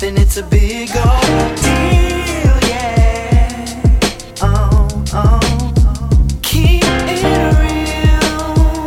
something, it's a big old deal, yeah. Keep it real.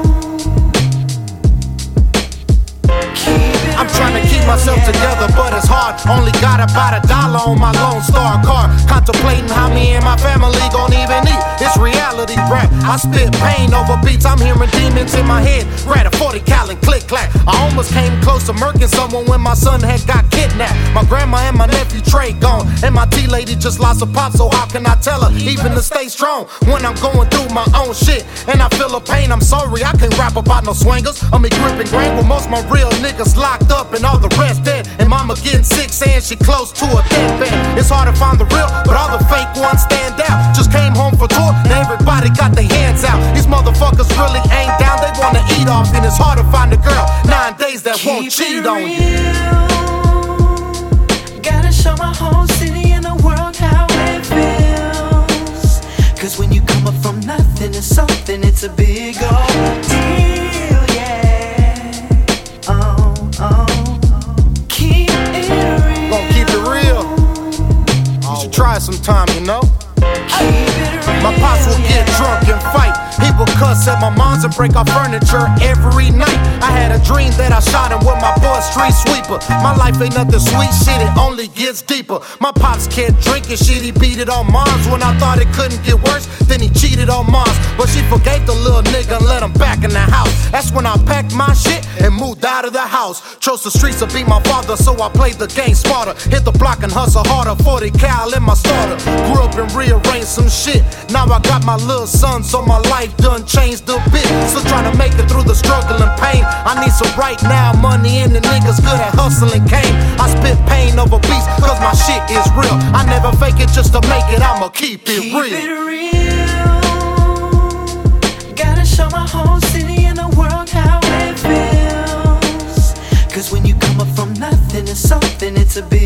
I'm trying to keep myself together, but it's hard. Only got about $1 on my Lone Star car. Contemplating how me and my family gon' even eat. It's reality rap. I spit pain over beats. I'm hearing demons in my head. Grab a 40 cal and click clack. I almost came close to murking someone when my son had got kidnapped. My grandma and my nephew Trey gone, and my tea lady just lost a pop. So how can I tell her even to stay strong when I'm going through my own shit and I feel a pain? I'm sorry, I can't rap about no swingers. I'm gripping grain with most my real niggas locked up and all the rest dead. And mama getting sick saying she close to a deathbed. It's hard to find the real, but all the fake ones stand out. Just came home for tour and everybody got their hands out. These motherfuckers really ain't down, they wanna eat off. And it's hard to find a girl 9 days that won't cheat on you. Gotta show my whole city and the world how it feels. Cause when you come up from nothing to something, it's a big old deal, yeah. Keep it real. Gonna keep it real. You should try it sometime, you know. My pops will get drunk and fight. He will cuss at my mom's and break our furniture every night. I had a dream that I shot him with my boy Street Sweeper. My life ain't nothing sweet shit, it only gets deeper. My pops can't drink and shit, he beat it on moms. When I thought it couldn't get worse, then he cheated on moms. But she forgave the little nigga and let him back in the house. That's when I packed my shit and moved out of the house. Chose the streets to be my father, so I played the game smarter. Hit the block and hustle harder, 40 cal in my starter. Grew up and rearranged some shit. Now I got my little son, so my life done changed a bit. Still trying to make it through the struggle and pain. I need some right now money and the niggas good at hustling game. I spit pain over beats cause my shit is real. I never fake it just to make it, I'ma keep it real. Keep it real. Gotta show my whole city and the world how it feels. Cause when you come up from nothing to something, it's a big